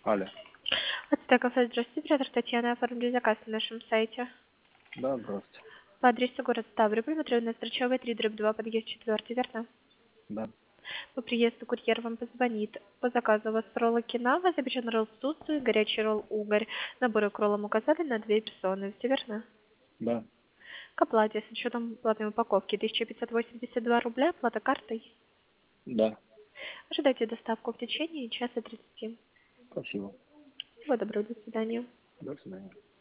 Алло. Ацтека кафе, здравствуйте, оператор Татьяна, оформили заказ на нашем сайте. Да, здравствуйте. По адресу город Ставрополь, метро на Строчевой, 3/2, подъезд 4, верно? Да. По приезду курьер вам позвонит. По заказу у вас роллы кинава, запечен ролл с тусту и горячий ролл угорь. Наборы к роллам указали на 2 персоны, все верно? Да. К оплате с учетом платной упаковки 1582 рубля, оплата картой. Да. Ожидайте доставку в течение часа 30. Спасибо. Всего доброго, до свидания. До свидания.